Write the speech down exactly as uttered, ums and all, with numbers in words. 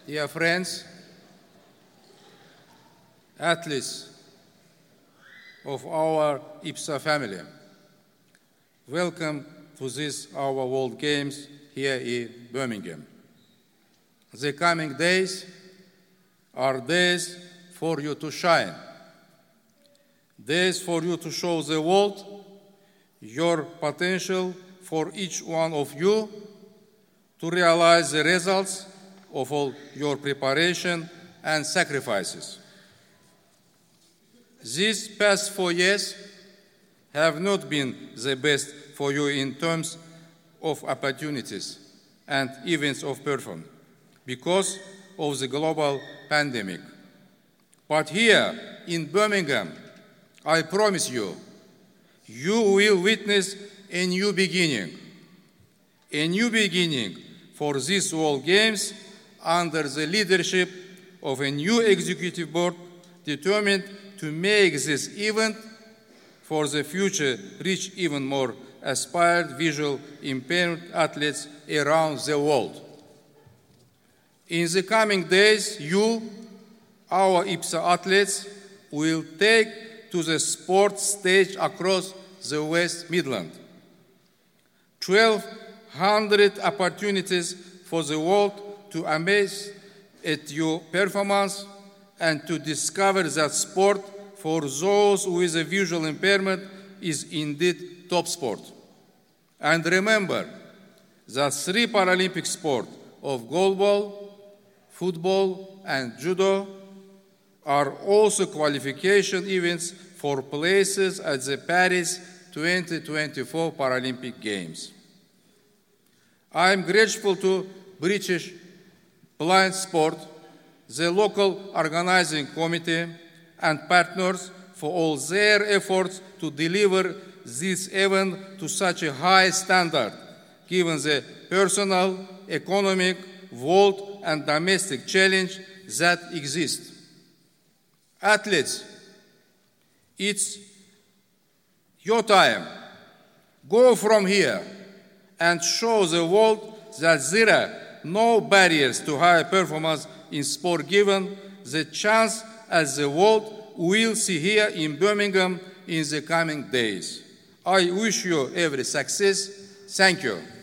Dear friends, athletes of our IPSA family, welcome to this our World Games here in Birmingham. The coming days are days for you to shine, days for you to show the world your potential, for each one of you to realize the results of all your preparation and sacrifices. These past four years have not been the best for you in terms of opportunities and events of performance because of the global pandemic. But here in Birmingham, I promise you, you will witness a new beginning, a new beginning for these World Games under the leadership of a new executive board determined to make this event for the future reach even more aspired visual impaired athletes around the world. In the coming days, you, our IPSA athletes, will take to the sports stage across the West Midlands. twelve hundred opportunities for the world to amaze at your performance and to discover that sport for those with a visual impairment is indeed top sport. And remember that three Paralympic sports of goalball, football, and judo are also qualification events for places at the Paris twenty twenty-four Paralympic Games. I am grateful to British Blind Sport, the local organizing committee, and partners for all their efforts to deliver this event to such a high standard, given the personal, economic, world, and domestic challenge that exist. Athletes, it's your time. Go from here and show the world that there are no barriers to high performance in sport, given the chance as the world will see here in Birmingham in the coming days. I wish you every success. Thank you.